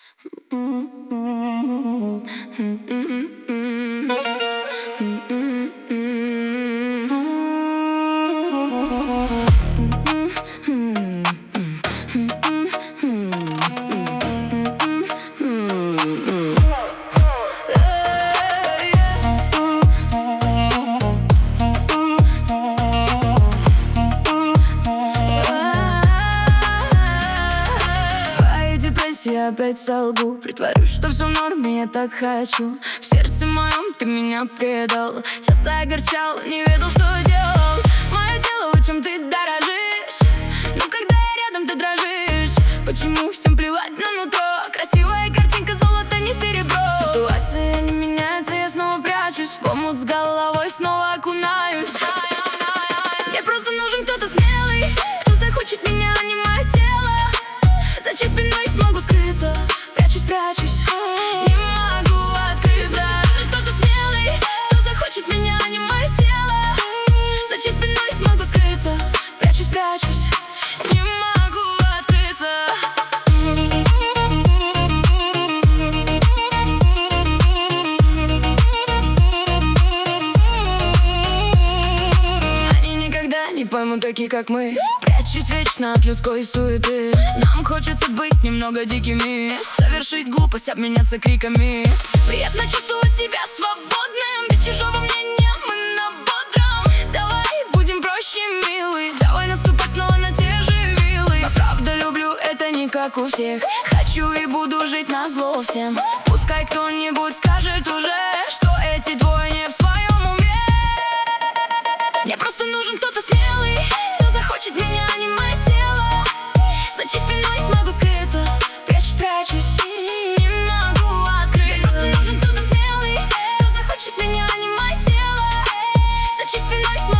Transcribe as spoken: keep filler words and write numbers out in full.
Я опять солгу, притворюсь, что все в норме, я так хочу. В сердце моем ты меня предал, часто огорчал, не ведал, что делал. Мое тело, о чем ты дорожишь, но когда я рядом, ты дрожишь. Почему всем плевать на нутро? Красивая картинка, золото, не серебро. Ситуация не меняется, я снова прячусь в омут с головой, снова окунаюсь. Мне просто нужен кто-то смелый, кто захочет меня, а не мое тело. За чьей спиной смогу скрыться, прячусь, прячусь, не могу открыться. За кто-то смелый, кто захочет меня, а не мое тело. За чьей спиной смогу скрыться, прячусь, прячусь, не могу открыться. Они никогда не поймут такие, как мы. Прячусь вечно от людской суеты. Нам хочется быть немного дикими, совершить глупость, обменяться криками. Приятно чувствовать себя свободным, без чужого мнения мы на бодром. Давай будем проще, милый, давай наступать снова на те же вилы. Я правда люблю, это не как у всех. Хочу и буду жить назло всем. Пускай кто-нибудь скажет уже, что эти двое не в своем уме. Мне просто нужен кто-то смелый, кто захочет меня, а не мое тело. За чьей спиной смогу скрыться, прячусь, прячусь, не могу открыться. Мне просто нужен кто-то смелый, кто захочет меня, а не мое тело. За чьей спиной смогу